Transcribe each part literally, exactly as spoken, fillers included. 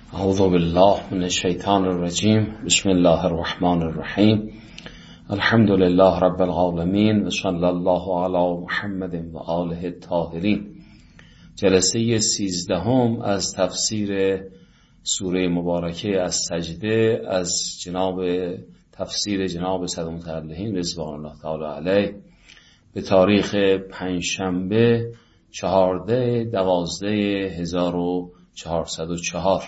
اعوذ بالله من الشیطان الرجیم. بسم الله الرحمن الرحیم. الحمد لله رب العالمین و صلی الله علی محمد و آله الطاهرین. جلسه سیزدهم از تفسیر سوره مبارکه از سجده از جناب تفسیر جناب صدر متعلهین رضوان الله تعالی علیه به تاریخ پنجشنبه چهارده دوازده هزار و چهارصد و چهار.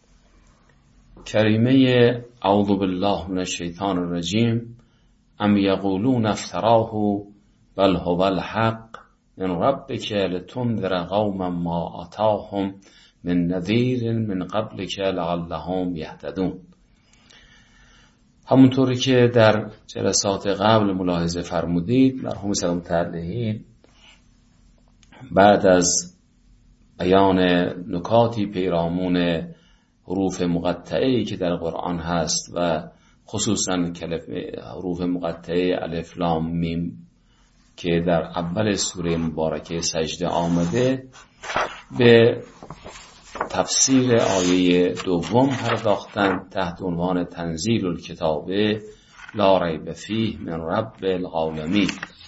کریمه اعوذ بالله من الشیطان الرجیم. ام یقولون افتراه بل هو الحق من ربک لتنذر قوما ما اتاهم من نذیر من قبلک لعلهم یهتدون. همونطوری که در جلسات قبل ملاحظه فرمودید، مرحوم صدر متعلهین بعد از بیان نکاتی پیرامون حروف مقطعه‌ای که در قرآن هست و خصوصا حروف مقطعه الف لام میم که در اول سوره مبارکه سجده آمده، به تفسیر آیه دوم پرداختند تحت عنوان تنزیل الکتاب لا ریب فیه من رب العالمین.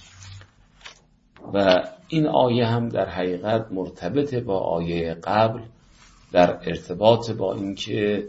و این آیه هم در حقیقت مرتبط با آیه قبل در ارتباط با اینکه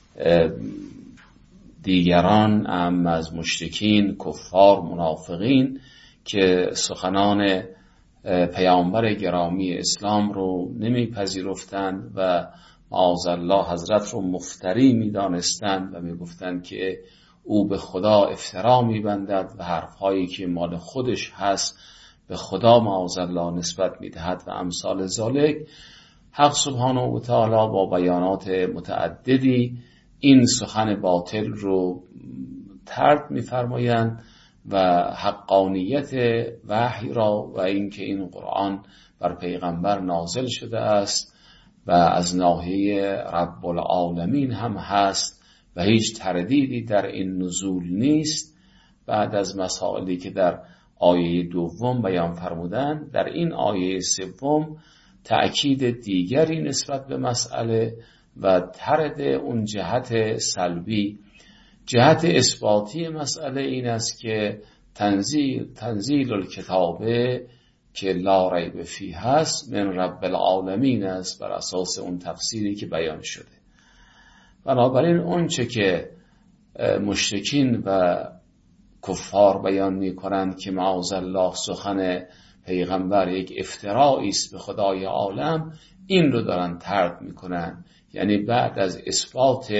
دیگران هم از مشرکین، کفار، منافقین که سخنان پیامبر گرامی اسلام رو نمیپذیرفتند و معاذالله حضرت رو مفتری میدانستند و میگفتند که او به خدا افترا میبندد و حرفهایی که مال خودش هست به خدا معاذالله نسبت میدهد و امثال ذالک. حق سبحانه و تعالی با بیانات متعددی این سخن باطل رو طرد می‌فرمایند و حقانیت وحی را و اینکه این قرآن بر پیغمبر نازل شده است و از ناحیه رب العالمین هم هست و هیچ تردیدی در این نزول نیست. بعد از مسائلی که در آیه دوم بیان فرمودند، در این آیه سوم تأکید دیگری نسبت به مسئله و طرد اون جهت سلبی. جهت اثباتی مسئله این است که تنزیل تنزیل الکتاب که لا ریب فیه هست من رب العالمین است بر اساس اون تفسیری که بیان شده. بنابراین اون چه که مشرکین و کفار بیان می کنند که معاذالله سخن پیغمبر یک افترائی است به خدای عالم، این رو دارن طرد میکنن. یعنی بعد از اثبات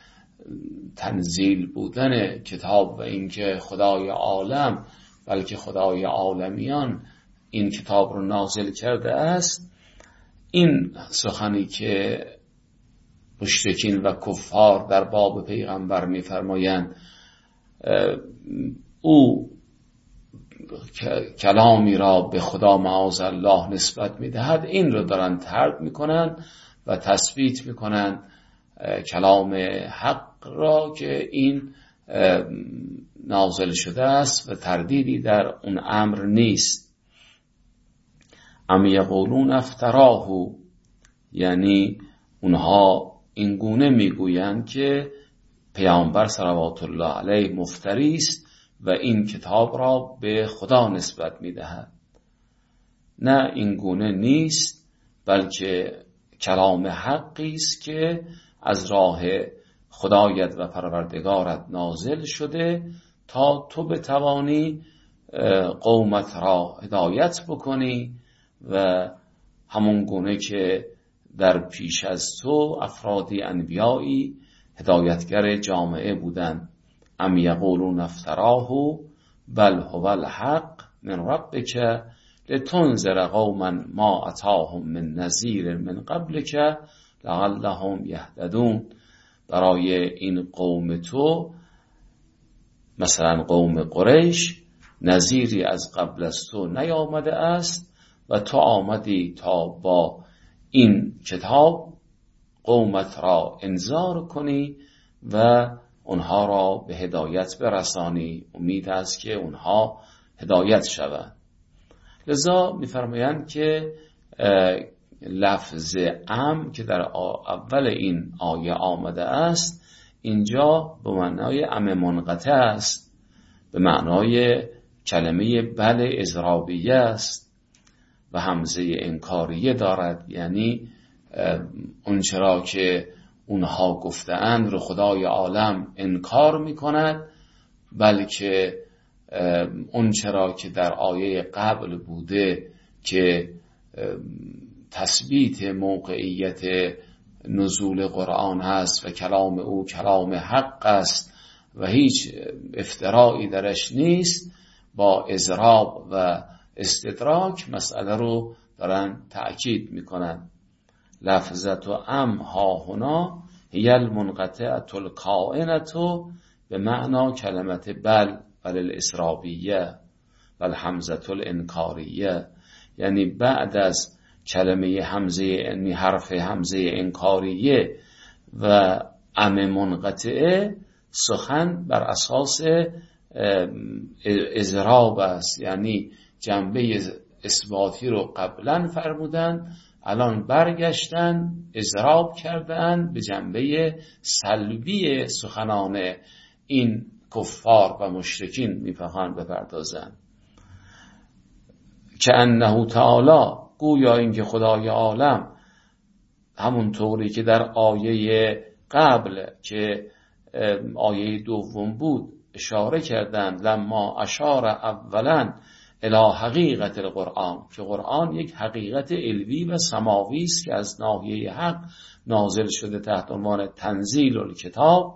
تنزیل بودن کتاب و اینکه خدای عالم بلکه خدای عالمیان این کتاب رو نازل کرده است، این سخنی که مشرکین و کفار در باب پیغمبر میفرمایند او کلامی را به خدا معاذالله نسبت میدهد، این رو دارن طرد میکنن و تثبیت میکنن کلام حق را که این نازل شده است و تردیدی در اون امر نیست. ام یقولون افتراه، یعنی اونها این گونه میگویند که پیامبر صلوات الله علیه مفتری است و این کتاب را به خدا نسبت میدهد. نه، این گونه نیست، بلکه کلام حقی است که از راه خدایت و پروردگارت نازل شده تا تو بتوانی قومت را هدایت بکنی و همون گونه که در پیش از تو افرادی انبیایی هدایتگر جامعه بودند. ام یقولون افتراه بل هو الحق من ربک لتنذر قوما ما اتاهم من نذیر من قبلک لعلهم یهتدون. برای این قوم تو، مثلا قوم قریش، نذیری از قبل از تو نیامده است و تو آمدی تا با این کتاب قومت را انذار کنی و اونها را به هدایت برسانی. امید است که اونها هدایت شوند. لذا می‌فرمایند که لفظ ام که در اول این آیه آمده است اینجا به معنای ام منقطع است، به معنای کلمه بل اضرابیه است و همزه انکاریه دارد، یعنی اون چرا که اونها گفته‌اند رو خدای عالم انکار میکند، بلکه اون چرا که در آیه قبل بوده که تثبیت موقعیت نزول قرآن هست و کلام او کلام حق است و هیچ افترائی درش نیست، با اضراب و استدراک مسئله رو دارن تأکید میکنن. لفظت و ام ها هنا هی المنقطعة الکائنة به معنا کلمت بل بل الاسرابیه و الحمزة الانکاریه، یعنی بعد از کلمه همزه، یعنی حرف همزه انکاریه و ام منقطعه، سخن بر اساس اضراب است، یعنی جنبه اثباتی رو قبلا فرمودن، الان برگشتن اضراب کردن به جنبه سلبی سخنان این کفار و مشرکین میفهمن بپردازن. که انه تعالی، گویا اینکه خدای عالم همون طوری که در آیه قبل که آیه دوم بود اشاره کردند، لما اشار اولا الی حقیقت القرآن، که قرآن یک حقیقت علوی و سماوی است که از ناحیه حق نازل شده تحت عنوان تنزیل الکتاب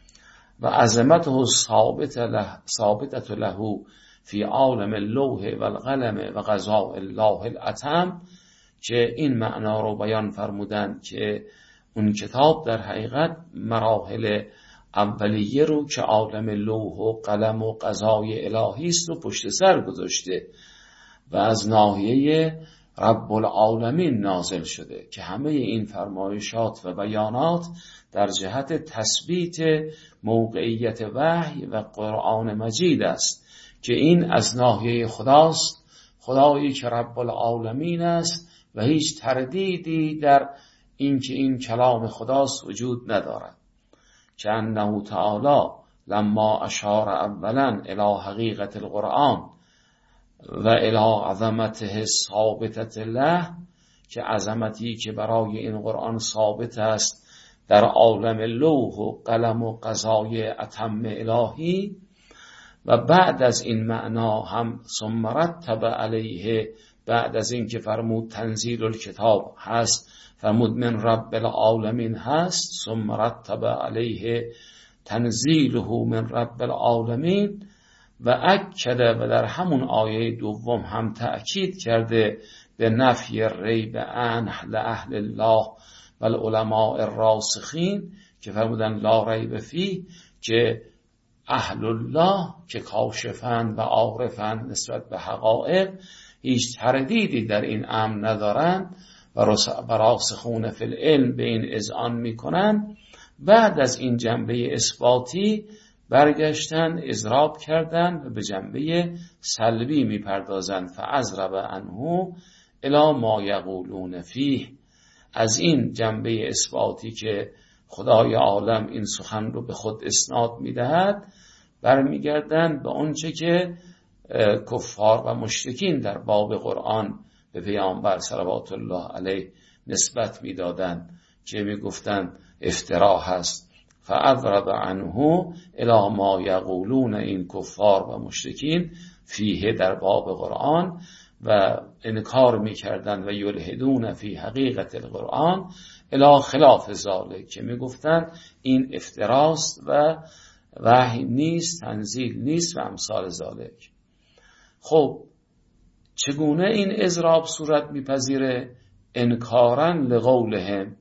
و عظمته ثابت له ثابتت له فی عالم اللوح و القلم و قضاء الله الاتم، که این معنا رو بیان فرمودن که اون کتاب در حقیقت مراحل اولیه رو که عالم لوح و قلم و قضای الهی است و پشت سر گذاشته و از ناحیه رب العالمین نازل شده، که همه این فرمایشات و بیانات در جهت تثبیت موقعیت وحی و قرآن مجید است که این از ناحیه خداست، خدایی که رب العالمین است و هیچ تردیدی در این که این کلام خداست وجود ندارد. که انه تعالی لما اشار اولا الی حقیقت القرآن و الی عظمته ثابتت له، که عظمتی که برای این قرآن ثابت است در عالم لوح و قلم و قضای اتم الهی، و بعد از این معنا هم ثم رتب علیه، بعد از این که فرمود تنزیل الکتاب هست فرمود من رب العالمین هست، ثم رتب علیه تنزیله من رب العالمین، و اکده و در همون آیه دوم هم تأکید کرده به نفی ریب عنه لأهل الله و العلماء الراسخین، که فرمودن لا ریب فیه، که اهل الله که کاشفن و عارفن نسبت به حقایق هیچ تردیدی در این امر ندارن و راسخون فی العلم به این اذعان میکنن. بعد از این جنبه اثباتی برگشتن اضراب کردن و به جنبه سلبی میپردازن، فازرب عنه الی ما یقولون فیه، از این جنبه اثباتی که خدای عالم این سخن رو به خود اسناد میدهد برمیگردن به آنچه که کفار و مشرکین در باب قرآن به پیامبر صلوات الله علیه نسبت میدادند که میگفتند افترا هست. فاضرب عنه الی ما یقولون، این کفار و مشرکین فیه در باب قرآن و انکار میکردند و یلحدون فی حقیقت القرآن الی خلاف ذالک، که میگفتند این افتراست و وحی نیست، تنزیل نیست و امثال ذالک. خب چگونه این اضراب صورت میپذیره؟ انکارا لقولهم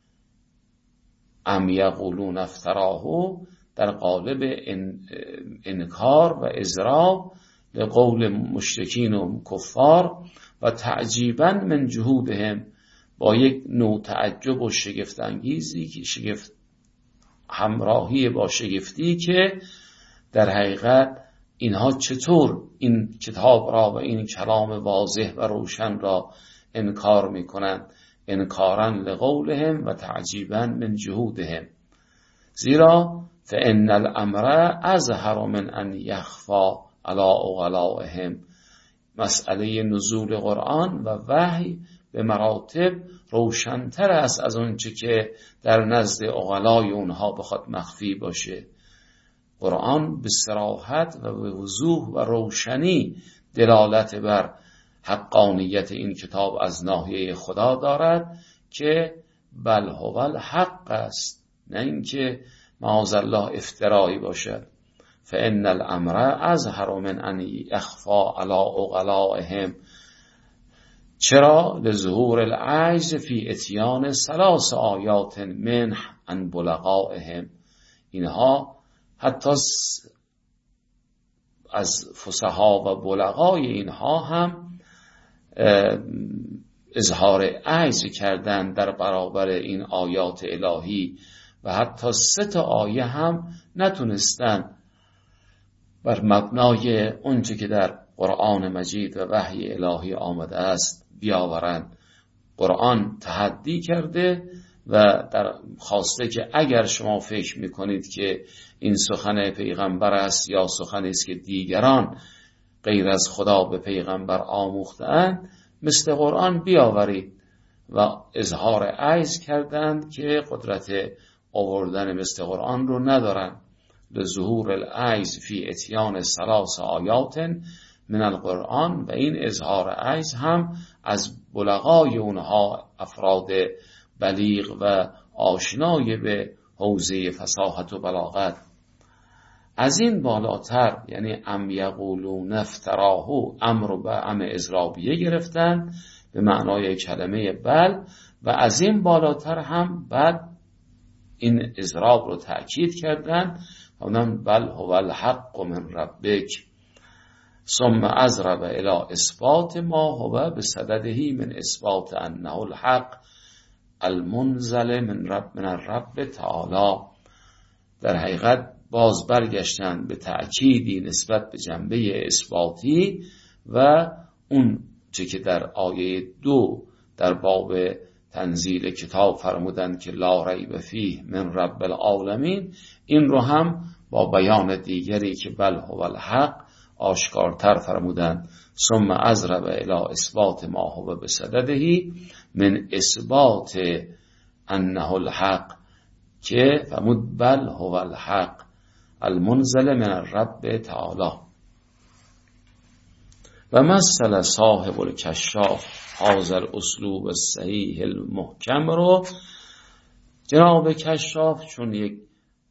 ام یقولون افتراه، در قالب انکار و اضراب لقول مشرکین و کفار و تعجیبا من جهودهم، با یک نوع تعجب و شگفت انگیزی که شگفت همراهی با شگفتی که در حقیقت اینها چطور این کتاب را و این کلام واضح و روشن را انکار میکنند، انکارا لقولهم و تعجیبا من جهودهم، زیرا فان الامر اظهر من ان یخفی علی عقلائهم. مسئله نزول قرآن و وحی به مراتب روشن‌تر است از اونچه که در نزد عقلای اونها بخواد مخفی باشه. قرآن به صراحت و به وضوح و روشنی دلالت بر حقانیت این کتاب از ناحیه خدا دارد که بل هو الحق است، نه اینکه معاذالله افترایی باشد. فان الامر اظهر من ان یخفی علی عقلائهم. چرا؟ لظهور العجز فی اتیان ثلاث آیات من عن بلغائهم. اینها حتی از فصحا و بلغای اینها هم اظهار عجز کردن در برابر این آیات الهی و حتی سه تا آیه هم نتونستن بر مبنای اونچه که در قرآن مجید و وحی الهی آمده است بیاورند. قرآن تحدی کرده و در خواسته که اگر شما فکر میکنید که این سخن پیغمبر است یا سخنی است که دیگران غیر از خدا به پیغمبر آموختند، مثل قرآن بیاورید. و اظهار عجز کردند که قدرت آوردن مثل قرآن رو ندارند. لظهور العجز فی اتیان ثلاث آیات من القرآن. و این اظهار عجز هم از بلغای اونها، افراد بلیغ و آشنای به حوزه فصاحت و بلاغت. از این بالاتر، یعنی ام یقولون افتراهو، امر و به ام اضرابیه گرفتن به معنای کلمه بل، و از این بالاتر هم بعد این اضراب رو تأکید کردن، اونم بل هو الحق من ربک. ثم اضرب الى اثبات ما هو بصدده من اثبات انه الحق المنزل من رب من الرب تعالی. در حقیقت باز برگشتن به تأکیدی نسبت به جنبه اثباتی و اون چه که در آیه دو در باب تنزیل کتاب فرمودند که لا ریب فیه من رب العالمین، این رو هم با بیان دیگری که بل هو الحق آشکارتر فرمودند. ثم اضرب الی اثبات ما هو بصدده من اثبات انه الحق، که فرمود بل هو الحق المنزل من الرب تعالی. و مثل صاحب الکشاف هذا الاسلوب الصحیح المحکم رو، جناب کشاف چون یک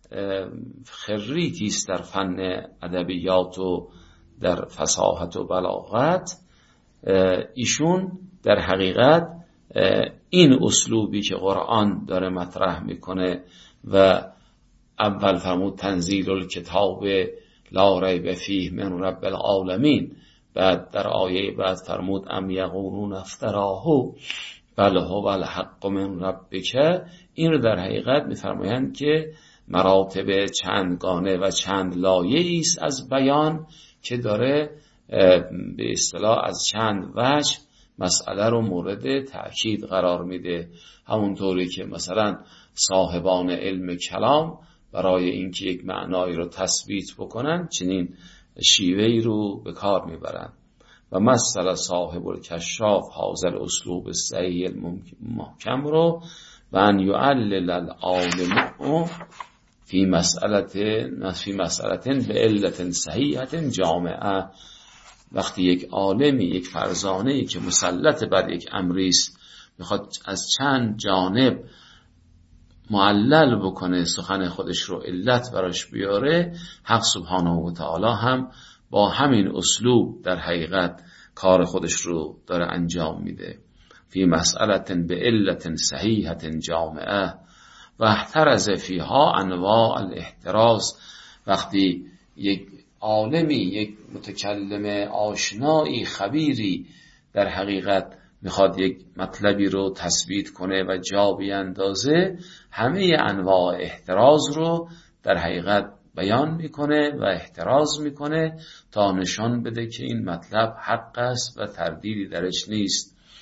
خریتی است در فن ادبیات و در فصاحت و بلاغت، ایشون در حقیقت این اسلوبی که قرآن داره مطرح میکنه و اول فرمود تنزیل الکتاب لا ریب فیه من رب العالمین، بعد در آیه بعد فرمود ام یقولون افتراهو بل هو الحق من ربک. این رو در حقیقت میفرمایند که مراتب چندگانه و چند لایه‌ای است از بیان که داره به اصطلاح از چند وجه مسئله رو مورد تأکید قرار میده. همونطوری که مثلا صاحبان علم کلام برای اینکه یک معنایی رو تثبیت بکنن چنین شیوهی رو به کار میبرن. و مثلا صاحب الکشاف هذا الاسلوب الصحیح المحکم رو و ان یعلل العالم فی مسئله فی مسئله به علت صحیحت جامعه. وقتی یک عالمی، یک فرزانه‌ای که مسلط بر یک امری است میخواد از چند جانب معلل بکنه، سخن خودش رو علت براش بیاره، حق سبحانه و تعالی هم با همین اسلوب در حقیقت کار خودش رو داره انجام میده. فی مسئله به علت صحیحت جامعه و احترز فیها انواع الاحتراز. وقتی یک عالمی، یک متکلم آشنایی، خبیری در حقیقت میخواد یک مطلبی رو تثبیت کنه و جا بیندازه، همه انواع احتراز رو در حقیقت بیان میکنه و احتراز میکنه تا نشان بده که این مطلب حق است و تردیدی درش نیست.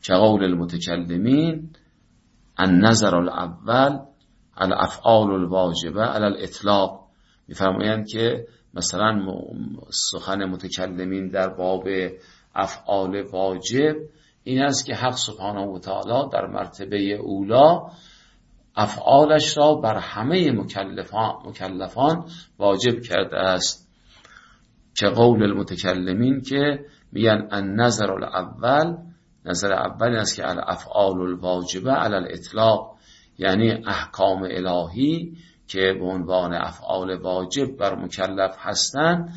که قول المتکلمین النظر الاول الافعال الواجبه علی الاطلاق. میفرمایند که مثلا سخن متکلمین در باب افعال واجب این است که حق سبحانه و تعالی در مرتبه اولا افعالش را بر همه مکلفان, مکلفان واجب کرده است، که قول المتکلمین که میگن النظر الاول، نظر اول است که الافعال الواجبه علی الاطلاق، یعنی احکام الهی که به عنوان افعال واجب بر مکلف هستند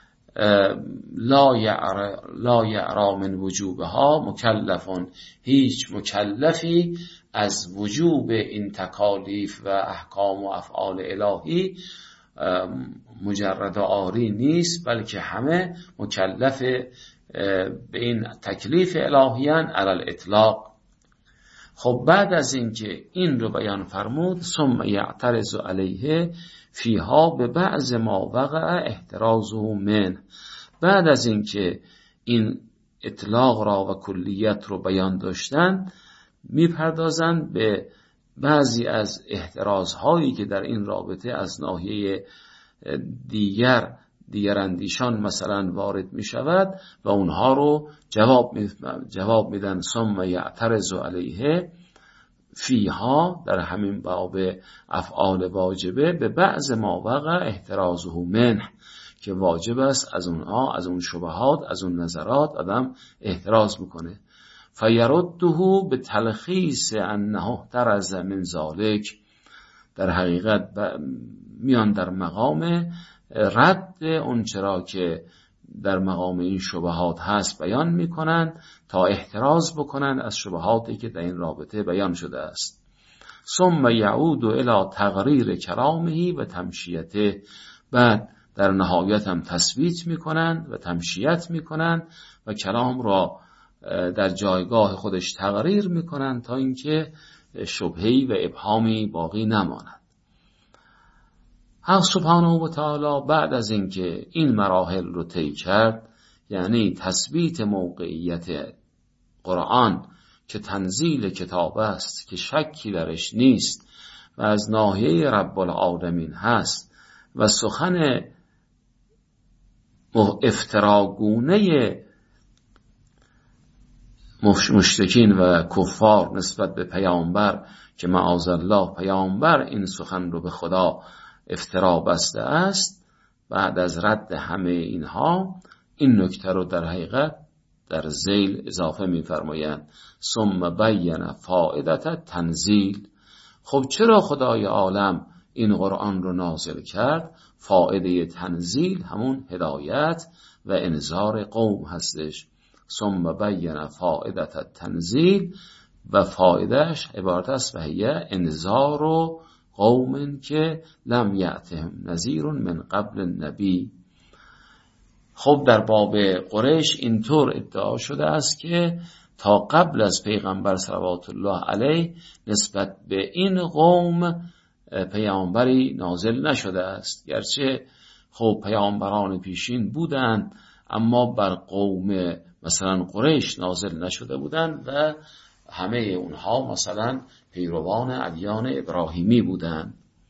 لا یعر لا یعرا من وجوبها مکلفون، هیچ مکلفی از وجوب این تکالیف و احکام و افعال الهی مجرد آری نیست، بلکه همه مکلف به این تکلیف الهیان علی الاطلاق. خب بعد از اینکه این رو بیان فرمود ثم یعترض علیه فیها به بعض ما وقع احترازه من، بعد از اینکه این اطلاق را و کلیت رو بیان داشتن میپردازند به بعضی از احترازهایی که در این رابطه از ناحیه دیگر دیگر اندیشان مثلا وارد می شود و اونها رو جواب می جواب میدن. ثم یعترض علیه فیها، در همین باب افعال واجبه، به بعض ما وقع احترازه منه، که واجب است از اونها، از اون شبهات، از اون نظرات آدم احتراز میکنه. فیرده به تلخیص انه احترز من ذالک، در حقیقت میان در مقام رد اون چرا که در مقام این شبهات هست بیان میکنن تا احتراز بکنن از شبهاتی که در این رابطه بیان شده است. ثم یعود الی تقریر کلامه و تمشیته، بعد در نهایت هم تثبیت میکنن و تمشیت میکنن و کلام را در جایگاه خودش تقریر میکنن تا اینکه شبهه‌ای و ابهامی باقی نماند. حق سبحانه و تعالی بعد از اینکه این مراحل رو طی کرد، یعنی تثبیت موقعیت قرآن که تنزیل کتاب است که شکی درش نیست و از ناحیه رب العالمین هست و سخن افتراگونه مشرکین و کفار نسبت به پیامبر که معاذالله پیامبر این سخن رو به خدا افترا بسته است، بعد از رد همه اینها این نکته رو در حقیقت در ذیل اضافه می‌فرمایند ثم بین فائدت تنزیل. خب چرا خدای عالم این قرآن رو نازل کرد؟ فائده تنزیل همون هدایت و انذار قوم هستش. ثم بین فائدت تنزیل، و فایدهش عبارت است و هی انذار و قوم که لم یأتهم نذیر من قبل النبی. خب در باب قریش اینطور ادعا شده است که تا قبل از پیغمبر صلوات الله علیه نسبت به این قوم پیامبری نازل نشده است، گرچه خب پیامبران پیشین بودند اما بر قوم مثلا قریش نازل نشده بودند و همه اونها مثلا پیروان ادیان ابراهیمی بودند.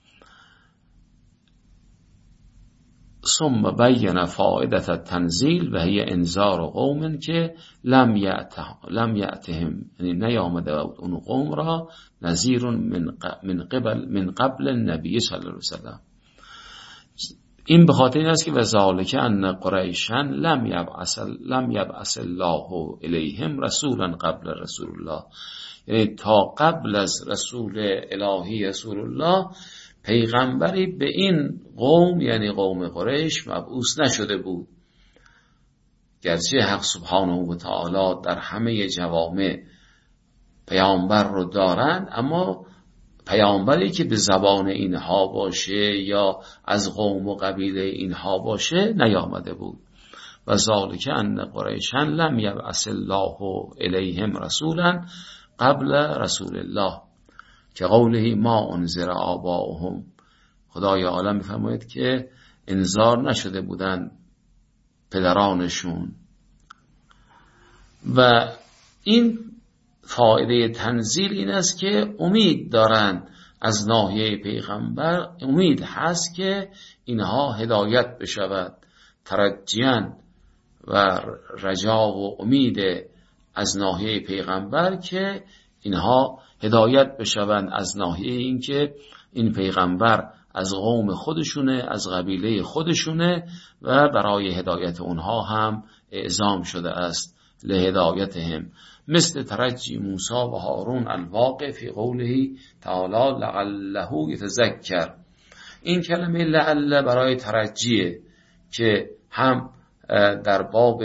ثم بین فائدت التنزیل و هی انذار قوم که لم یأتهم لم یأتهم، یعنی نیامده اون قوم را نذیر من قبل من قبل النبی صلی الله علیه وسلم. این به خاطر این است که وذالک ان قریشا لم یبعث لم یبعث الله الیهم رسولا قبل رسول الله، یعنی تا قبل از رسول الهی رسول الله پیغمبری به این قوم یعنی قوم قریش مبعوث نشده بود. گرچه حق سبحانه و تعالی در همه جوامع پیامبر رو دارن، اما پیامبری که به زبان اینها باشه یا از قوم و قبیله اینها باشه نیامده بود. و ذالک ان قریشا لم یبعث الله الیهم رسولا قبل رسول الله که قوله ما انذر آباؤهم، خدای عالم میفرماید که انذار نشده بودن پدرانشون. و این فایده تنزیل این است که امید دارند از ناحیه پیغمبر، امید هست که اینها هدایت بشود، ترجیان و رجا و امید از ناحیه پیغمبر که اینها هدایت بشوند از ناحیه این که این پیغمبر از قوم خودشونه، از قبیله خودشونه و برای هدایت اونها هم اعزام شده است لهدایتهم، مثل ترجی موسی و هارون الواقع فی قوله تعالی لعله یتذکر. این کلمه لعل برای ترجیه که هم در باب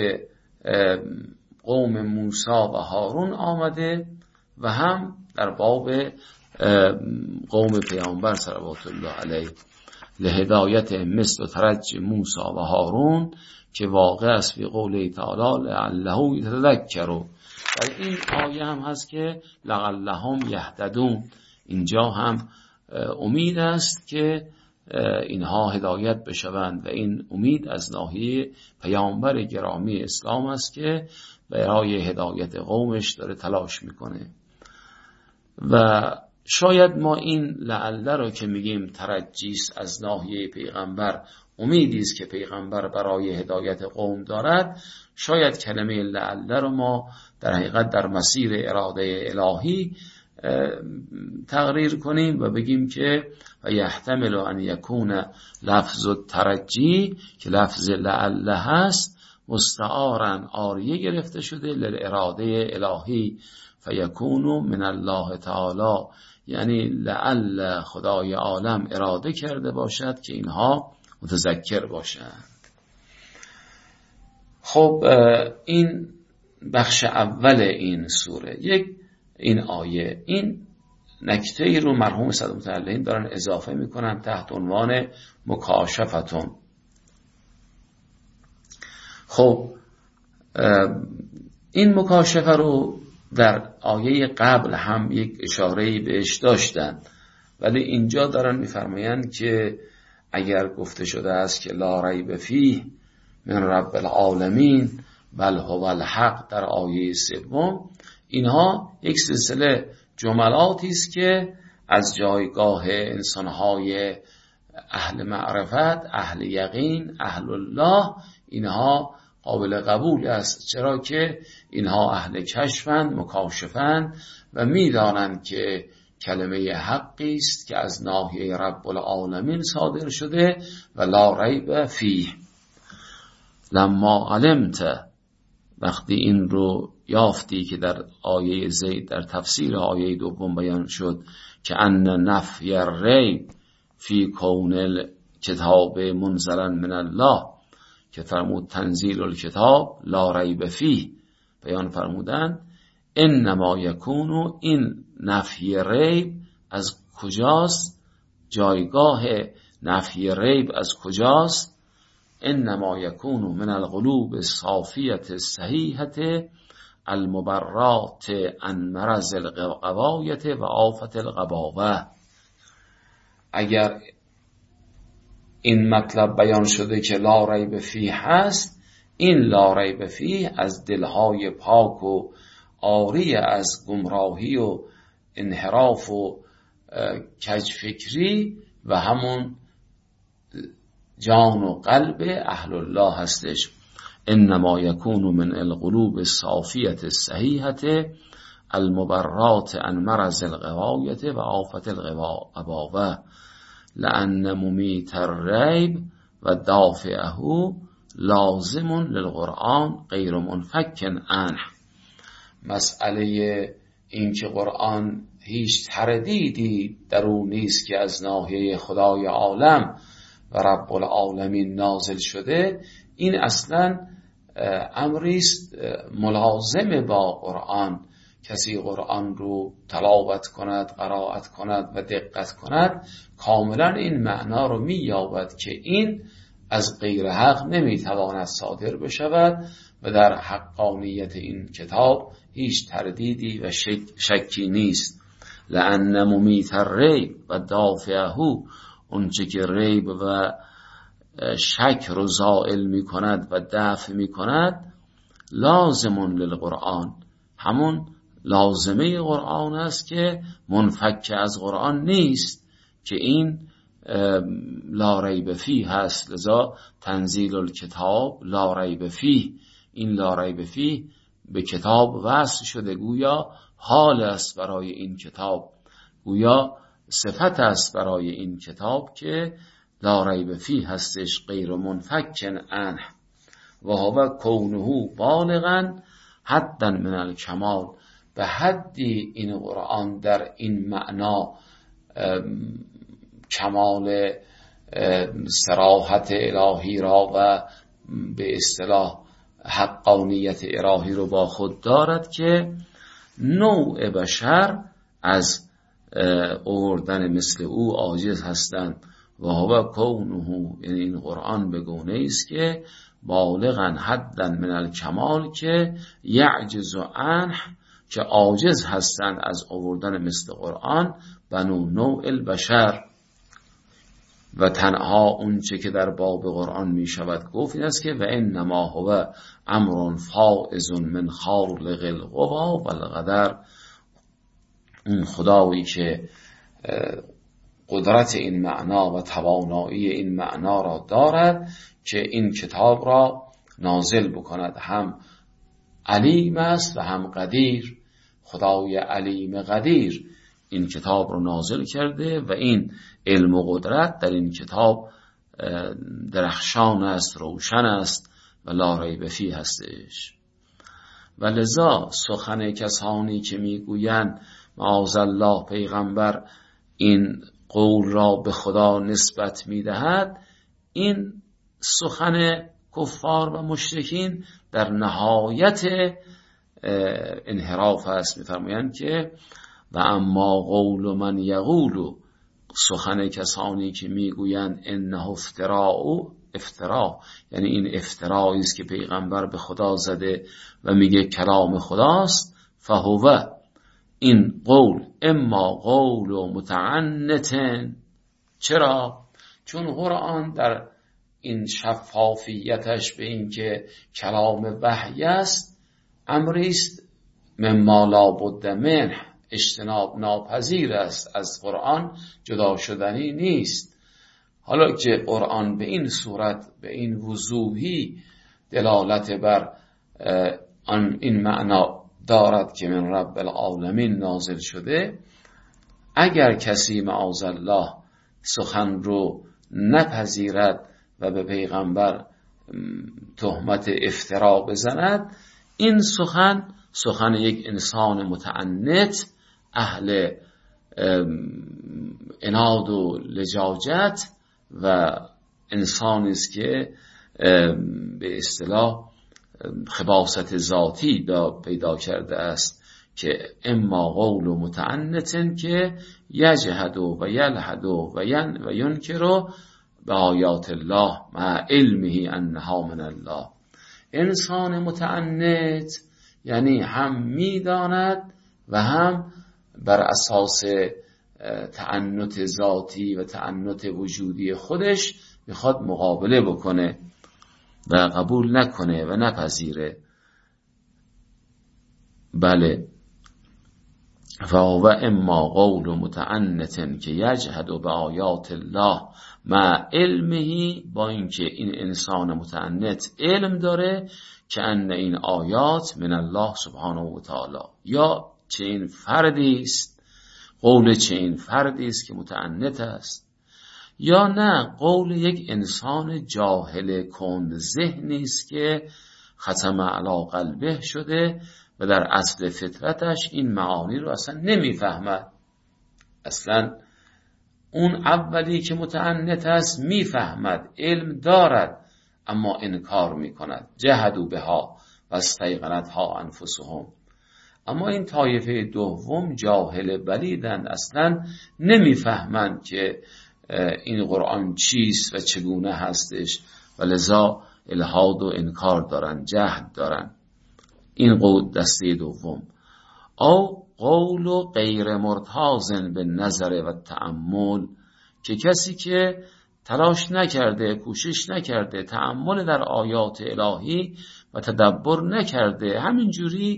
قوم موسی و هارون آمده و هم در باب قوم پیامبر صلوات الله علیه، لهدایت مثل ترجی موسی و هارون که واقع است فی قوله تعالی لعله یتذکر. در این آیه هم هست که لعلهم یهتدون، اینجا هم امید است که اینها هدایت بشوند و این امید از ناحیه پیامبر گرامی اسلام است که برای هدایت قومش داره تلاش میکنه. و شاید ما این لعله رو که میگیم ترجیست از ناحیه پیغمبر، امیدی است که پیغمبر برای هدایت قوم دارد، شاید کلمه لعله رو ما در حقیقت در مسیر اراده الهی تقریر کنیم و بگیم که و یحتمل ان یکون لفظ الترجی که لفظ لعله هست مستعارن آریه گرفته شده للاراده الهی فیکون من الله تعالی، یعنی لعل خدای عالم اراده کرده باشد که اینها متذکر باشند. خب این بخش اول این سوره، یک این آیه، این نکته ای رو مرحوم صدر متعلقین دارن اضافه میکنن تحت عنوان مکاشفتون. خب این مکاشفه رو در آیه قبل هم یک اشاره‌ای بهش داشتن، ولی اینجا دارن میفرمایند که اگر گفته شده است که لا ریب فیه من رب العالمین بل هو الحق در آیه سوم، اینها یک سلسله جملاتی است که از جایگاه انسانهای اهل معرفت، اهل یقین، اهل الله، اینها قابل قبول است، چرا که اینها اهل کشفند، مکاشفند و میدانند که کلمه حقی است که از ناحیه رب العالمین صادر شده و لا ریب فیه. لما علمت، وقتی این رو یافتی که در آیه زید در تفسیر آیه دوم بیان شد که ان نفی الریب فی کون الکتاب منزلا من الله، که فرمود تنزیل الکتاب لا ریب فیه، بیان فرمودن انما یکونو، این نفی ریب از کجاست، جایگاه نفی ریب از کجاست، انما یکونو من القلوب الصافیت الصحیحة المبرات عن مرض الغوایت و آفت الغباوه. اگر این مطلب بیان شده که لا ریب فیه هست، این لا ریب فیه از دلهای پاک و عاری از گمراهی و انحراف و کجفکری و همون جان و قلب اهل الله هستش. انما یکون من القلوب الصافیت الصحیحة المبرات عن مرض الغوایت و آفت الغباوه لأن ممیت الریب و دافعه لازم للقرآن غیر منفک عنه. مسئله این که قرآن هیچ تردیدی در او نیست که از ناحیه خدای عالم و رب العالمین نازل شده، این اصلا امریست ملازم با قرآن. کسی قرآن رو تلاوت کند، قرائت کند و دقت کند، کاملا این معنا رو می یابد که این از غیر حق نمی تواند صادر بشود و در حقانیت این کتاب هیچ تردیدی و شک شکی نیست. لأن ممیت الریب و دافعه، اونچه که ریب و شک رو زائل می کند و دفع می کند، لازم للقرآن، همون لازمه قرآن است که منفک از قرآن نیست، که این لا ریب فیه هست. لذا تنزیل الکتاب لا ریب فیه، این لا ریب فیه به کتاب وصل شده، گویا حال است برای این کتاب، گویا صفت است برای این کتاب که لا ریب فیه هستش، غیر منفک عنه. و هو کونه بالغا حدا من الکمال، به حدی این قرآن در این معنا کمال صراحت الهی را و به اصطلاح حقانیت الهی رو با خود دارد که نوع بشر از آوردن مثل او عاجز هستند. و هو کونه، یعنی این قرآن به گونه است که بالغا حدا من الکمال، که یعجز عنه، که عاجز هستند از آوردن مثل قرآن بنو نوع البشر. و تنها اونچه که در باب قرآن می شود گفت این است که و انما هو امر فائز من خالق القوا و القدر، اون خدایی که قدرت این معنا و توانایی این معنا را دارد که این کتاب را نازل بکند، هم علیم است و هم قدیر. خدای علیم قدیر این کتاب رو نازل کرده و این علم و قدرت در این کتاب درخشان است، روشن است و لا ریب فیه هستش. و لذا سخن کسانی که میگویند معاذ الله پیغمبر این قول را به خدا نسبت میدهد، این سخن کفار و مشرکین در نهایت انحراف است. میفرمایند که و اما قول من یقول، سخن کسانی که میگویند انه افتراء، افترا یعنی این افترائی است که پیغمبر به خدا زده و میگه کلام خداست، فهو، این قول اما قول متعنتن. چرا؟ چون قرآن در این شفافیتش به این که کلام وحی است امری است مما لا بد منه، اجتناب ناپذیر است، از قرآن جدا شدنی نیست. حالا که قرآن به این صورت، به این وضوحی دلالت بر آن این معنا دارد که من رب العالمین نازل شده، اگر کسی معاذ الله سخن رو نپذیرد و به پیغمبر تهمت افترا بزند، این سخن سخن یک انسان متعنت، اهل عناد و لجاجت و انسانی است که به اصطلاح خباثت ذاتی پیدا کرده است، که اما قول متعنتن که یجهد و یلحد و ین و ینکر به آیات الله مع علمه انها من الله. انسان متعنت یعنی هم میداند و هم بر اساس تعنت ذاتی و تعنت وجودی خودش میخواد مقابله بکنه و قبول نکنه و نپذیره. بله، فهو اما قول متعنتن که یجهد به آیات الله مع علمه، با اینکه این انسان متعنت علم داره که ان این آیات من الله سبحانه و تعالی، یا چه این فردی است، قول چه این فردی است که متعنت است، یا نه قول یک انسان جاهل کند ذهنی است که ختم علی قلبه شده و در اصل فطرتش این معانی رو اصلا نمیفهمد. اصلا اون اولی که متعنت است میفهمد، علم دارد، اما انکار میکند. جهدوا بها و استیقنتها انفسهم. اما این طایفه دوم جاهل بلیدند، اصلا نمیفهمند که این قرآن چیست و چگونه هستش و لذا الحاد و انکار دارن، جهد دارن. این قول دسته دوم. او قول و غیر مرتازن به نظر و تأمل، که کسی که تلاش نکرده، کوشش نکرده تأمل در آیات الهی و تدبر نکرده، همینجوری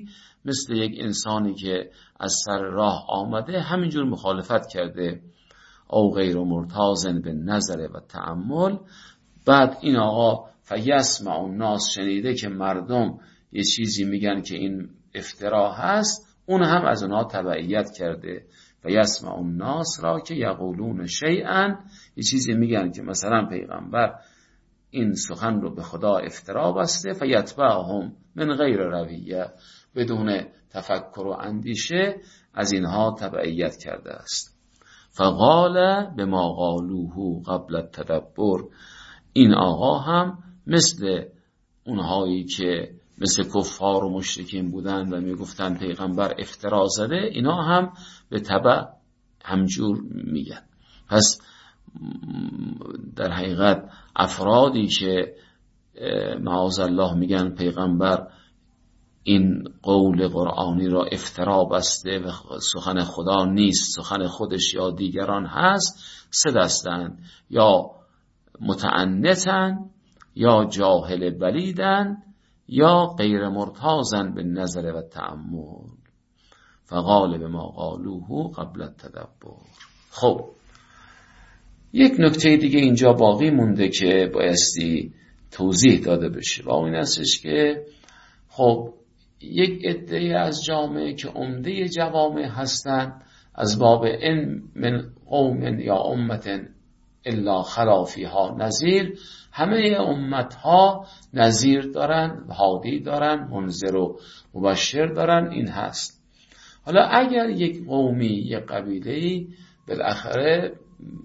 مثل یک انسانی که از سر راه آمده همینجور مخالفت کرده، او غیر مرتاضن به نظر و تأمل. بعد این آقا فیسمع الناس، شنیده که مردم یه چیزی میگن که این افترا هست، اون هم از اونها تبعیت کرده. فیسمع الناس را که یقولون شیئا، یه چیزی میگن که مثلا پیغمبر این سخن رو به خدا افترا بسته، فیتبعهم من غیر رویه، بدون تفکر و اندیشه از اینها تبعیت کرده است. فقال بما قالوه قبل التدبر، این آقا هم مثل اونهایی که مثل کفار و مشرکین بودن و میگفتن پیغمبر افترا زده، اینا هم به تبع همجور میگن. پس در حقیقت افرادی که معاذ الله میگن پیغمبر این قول قرآنی را افترا بسته و سخن خدا نیست، سخن خودش یا دیگران هست، سه دستن: یا متعنتن، یا جاهل بلیدن، یا غیر مرتاضن به نظر و تأمل. فقال بما قالوه قبل التدبر. خب یک نکته دیگه اینجا باقی مونده که بایستی توضیح داده بشه، و این هستش که خب یک عده از جامعه که عمده جوامع هستن، از باب ان من قوم یا امت الا خلا فیها نذیر، همه امتها نذیر دارن، هادی دارن، منذر و مبشر دارن، این هست. حالا اگر یک قومی، یک قبیله‌ای بالاخره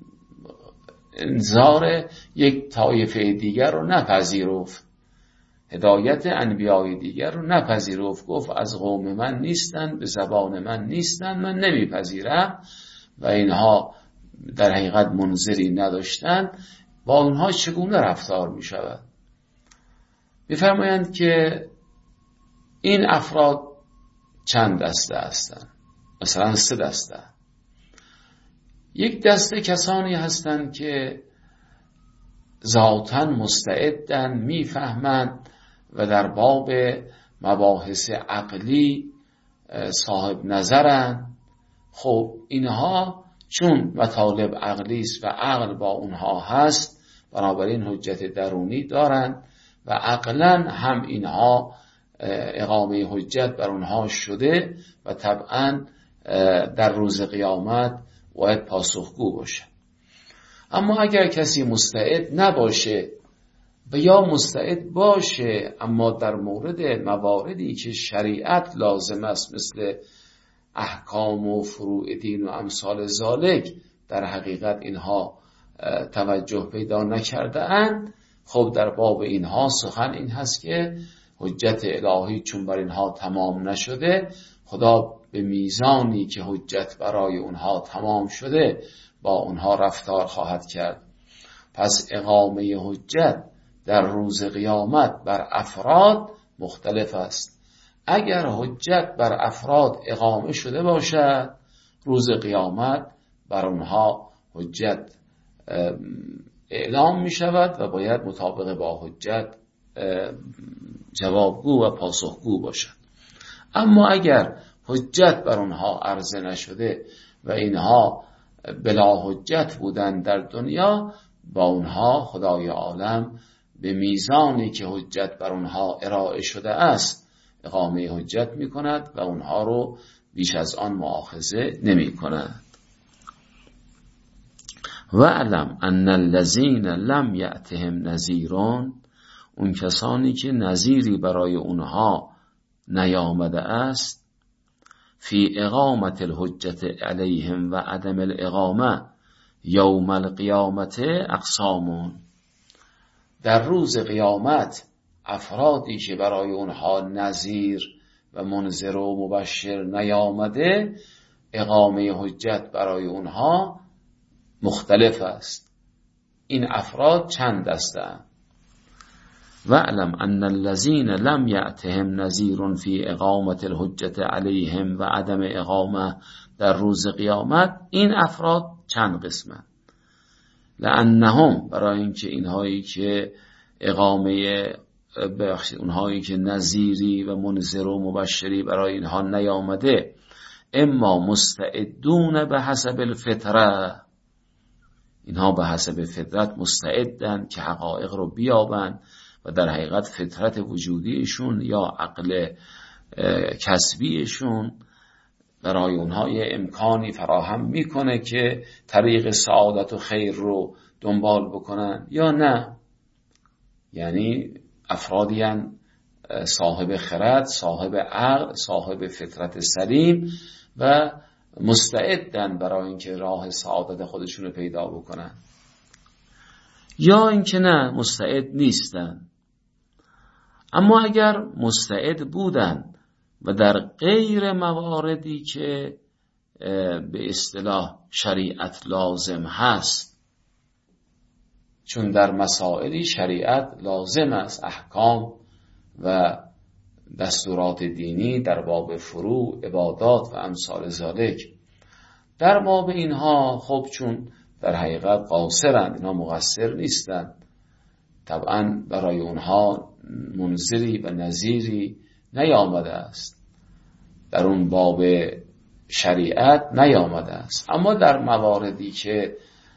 انذار یک طایفه دیگر رو نپذیرفت، هدایت انبیای دیگر رو نپذیرفت، گفت از قوم من نیستن، به زبان من نیستن، من نمیپذیرم، و اینها در حقیقت منذری نداشتن، با اونها چگونه رفتار می شود؟ می‌فرمایند که این افراد چند دسته هستند، مثلا سه دسته. یک دسته کسانی هستند که ذاتاً مستعدن، میفهمند و در باب مباحث عقلی صاحب نظرن. خب اینها چون مطالب عقلی است و عقل با اونها هست، بنابراین حجت درونی دارن و عقلاً هم اینها اقامه حجت بر اونها شده و طبعاً در روز قیامت باید پاسخگو باشه. اما اگر کسی مستعد نباشه و یا مستعد باشه اما در مورد مواردی که شریعت لازم است مثل احکام و فروع دین و امثال ذالک در حقیقت اینها توجه پیدا نکرده اند، خب در باب اینها سخن این هست که حجت الهی چون بر اینها تمام نشده، خدا به میزانی که حجت برای اونها تمام شده با اونها رفتار خواهد کرد. پس اقامه حجت در روز قیامت بر افراد مختلف است. اگر حجت بر افراد اقامه شده باشد، روز قیامت بر اونها حجت اعلام می شود و باید مطابق با حجت جوابگو و پاسخگو باشد. اما اگر حجت بر اونها عرضه نشده و اینها بلا حجت بودن در دنیا، با اونها خدای عالم به میزانی که حجت بر اونها ارائه شده است اقامه حجت می کند و اونها رو بیش از آن مؤاخذه نمی کند. و علم ان الذین لم یأتهم نذیرون، اون کسانی که نذیری برای اونها نیامده است، فی اقامت الحجت علیهم و عدم الاقامه یوم القیامت اقسامون، در روز قیامت افرادی که برای اونها نذیر و منذر و مبشر نیامده، اقامه حجت برای اونها مختلف است. این افراد چند دسته‌اند. واعلم ان الذين لم يأتهم نذير في اقامت الحجت علیهم و عدم اقامه در روز قیامت، این افراد چند قسمند. لانهم، برای اینکه اینهایی که اقامه ببخشید اونهایی که نذیری و منذر و مبشری برای اینها نیامده، اما مستعدون به حسب الفطره، اینها به حسب فطرت مستعدن که حقایق رو بیابن و در حقیقت فطرت وجودیشون یا عقل کسبیشون برای اونها یه امکانی فراهم میکنه که طریق سعادت و خیر رو دنبال بکنن یا نه. یعنی افرادیان صاحب خرد، صاحب عقل، صاحب فطرت سلیم و مستعدن برای اینکه راه سعادت خودشون رو پیدا بکنن، یا اینکه نه مستعد نیستن. اما اگر مستعد بودن و در غیر مواردی که به اصطلاح شریعت لازم هست، چون در مسائلی شریعت لازم است، احکام و دستورات دینی در باب فروع، عبادات و امثال ذالک، در باب اینها خب چون در حقیقت قاصرند، اینها مقصر نیستند، طبعا برای اونها منذری و نذیری نیامده است، در اون باب شریعت نیامده است. اما در مواردی که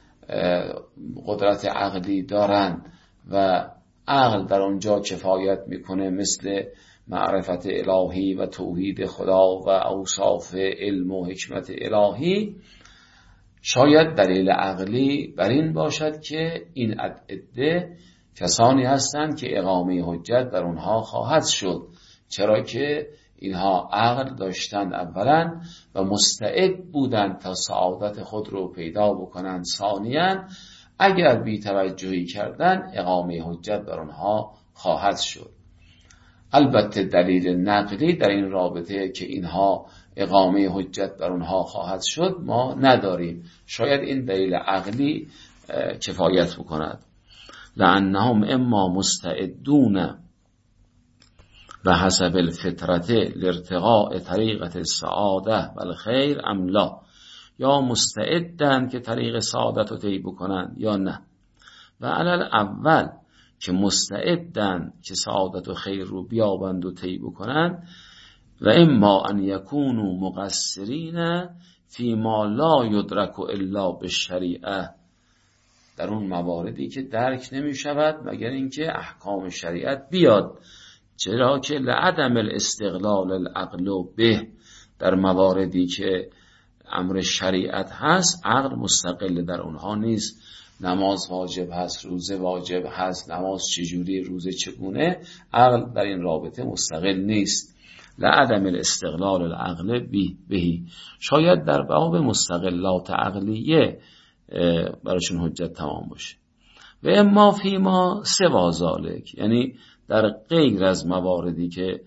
قدرت عقلی دارند و عقل در اونجا کفایت میکنه، مثل معرفت الهی و توحید خدا و اوصاف علم و حکمت الهی، شاید دلیل عقلی بر این باشد که این عده کسانی هستند که اقامه حجت بر اونها خواهد شد، چرا که اینها عقل داشتند اولا و مستعد بودند تا سعادت خود رو پیدا بکنند، ثانیاً اگر بی توجهی کردن اقامه حجت بر اونها خواهد شد. البته دلیل نقلی در این رابطه که اینها اقامه حجت بر اونها خواهد شد ما نداریم، شاید این دلیل عقلی کفایت بکند. لأنهم اما مستعدون به حسب الفطرت لارتقاء طریقت السعاده و الخیر ام لا، یا مستعدن که طریق سعادت رو طی بکنن یا نه. و علل اول که مستعدن که سعادت و خیر رو بیابند و طی بکنن، و اما ان یکونوا مقصرین فی ما لا یدرک الا بالشریعه، در اون مواردی که درک نمی شود مگر اینکه احکام شریعت بیاد، چرا که لعدم الاستقلال العقل به، در مواردی که امر شریعت هست عقل مستقل در اونها نیست. نماز واجب هست، روزه واجب هست، نماز چجوری، روزه چگونه، عقل در این رابطه مستقل نیست. لعدم الاستقلال العقل بهی، شاید در باب مستقلات عقلیه براشون حجت تمام باشه. و اما فی ما سوا ذالک، یعنی در غیر از مواردی که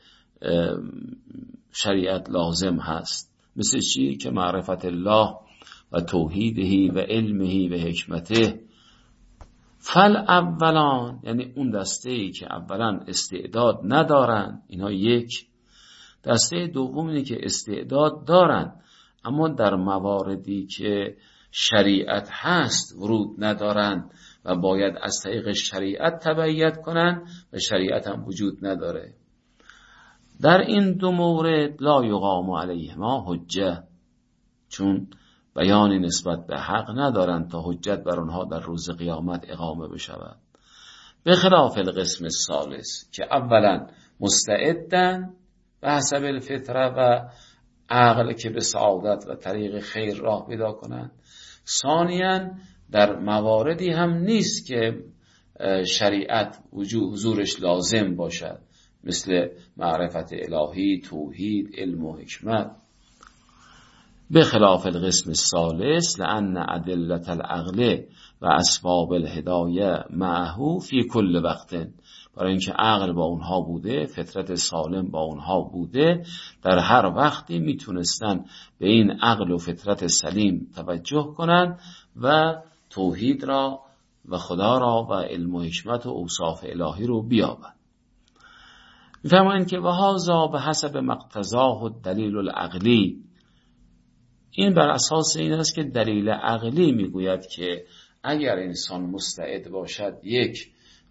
شریعت لازم هست، مثل چی؟ که معرفت الله و توحیدهی و علمهی و حکمته. فل اولان، یعنی اون دسته‌ای که اولا استعداد ندارن، اینها یک. دسته دوم اینه که استعداد دارن اما در مواردی که شریعت هست ورود ندارن و باید از طریق شریعت تبعیت کنن و شریعت هم وجود نداره. در این دو مورد لا یقام علیهما حجه، چون بیانی نسبت به حق ندارن تا حجت بر آنها در روز قیامت اقامه بشود. به خلاف القسم الثالث که اولا مستعدن به حسب الفطره و عقل که به سعادت و طریق خیر راه پیدا کنند، ثانیاً در مواردی هم نیست که شریعت وجود حضورش لازم باشد، مثل معرفت الهی، توحید، علم و حکمت. به خلاف القسم الثالث لأن ادلة العقل و اسباب الهدایه معه فی کل وقت، برای اینکه عقل با اونها بوده، فطرت سالم با اونها بوده، در هر وقتی میتونستن به این عقل و فطرت سلیم توجه کنن و توحید را و خدا را و علم و حکمت و اوصاف الهی رو بیابن. میفرمایند که وهذا به حسب مقتضاه الدلیل العقلی، این بر اساس این است که دلیل عقلی میگوید که اگر انسان مستعد باشد یک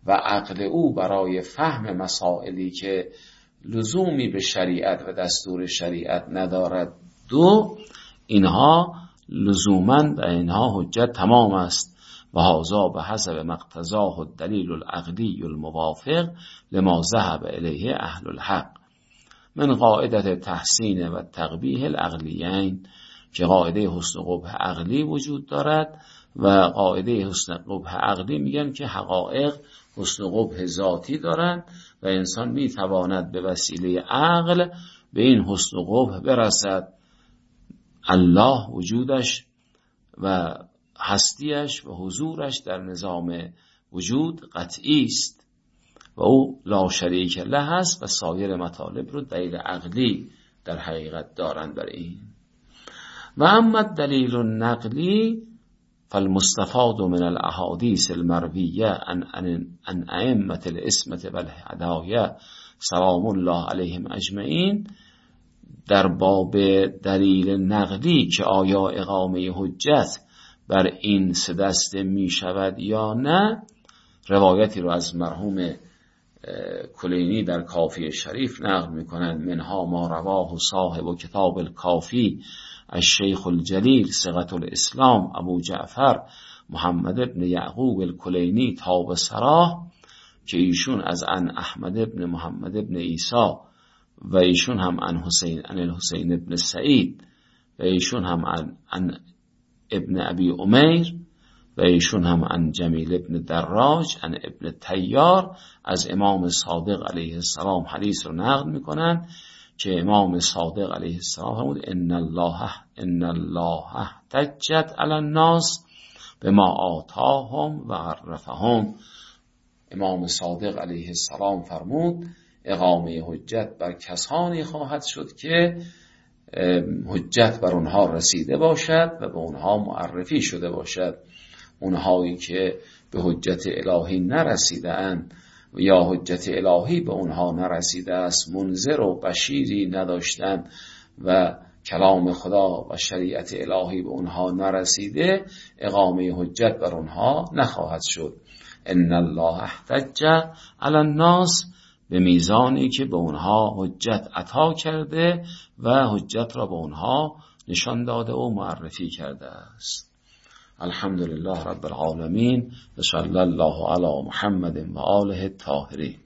و عقل او برای فهم مسائلی که لزومی به شریعت و دستور شریعت ندارد دو، اینها لزوماً و اینها حجت تمام است. و هذا به حسب مقتضاه الدلیل العقلی الموافق لما ذهب الیه اهل الحق من قاعده تحسین و تقبیح العقلیین، که قاعده حسن قبح عقلی وجود دارد و قاعده حسن قبح عقلی میگن که حقایق حسن قبح ذاتی دارند و انسان میتواند به وسیله عقل به این حسن قبح برسد. الله وجودش و هستیش و حضورش در نظام وجود قطعی است و او لا شریک له است و سایر مطالب رو دلیل عقلی در حقیقت دارند بر این. و اما دلیل النقلی فالمستفاد من الاحادیث المرویه عن عن ائمه العصمه والهدایه سلام الله علیهم اجمعین، در باب دلیل نقلی که آیا اقامه حجت بر این سه دسته می شود یا نه، روایتی رو از مرحوم کلینی در کافی شریف نقل می کنند. منها ما رواه صاحب و کتاب الکافی الشیخ الجلیل ثقة الاسلام ابو جعفر محمد ابن یعقوب الکلینی تاب سراه، که ایشون از ان احمد ابن محمد ابن عیسی و ایشون هم ان حسین ان الحسین ابن سعید و ایشون هم ان, ان ابن ابی امیر و ایشون هم ان جمیل ابن دراج ان ابن تیار از امام صادق علیه السلام حدیث رو نقل میکنن که امام صادق علیه السلام فرمود ان الله ان الله احتجت علی الناس بما آتاهم و عرفهم. امام صادق علیه السلام فرمود اقامه حجت بر کسانی خواهد شد که حجت بر اونها رسیده باشد و به اونها معرفی شده باشد. اونهایی که به حجت الهی نرسیده اند یا حجت الهی به اونها نرسیده است، منذر و بشیری نداشتند و کلام خدا و شریعت الهی به اونها نرسیده، اقامه حجت بر اونها نخواهد شد. ان الله احتج علی الناس، به میزانی که به اونها حجت عطا کرده و حجت را به اونها نشان داده و معرفی کرده است. الحمدلله رب العالمین و صلی الله علی محمد و آله الطاهرین.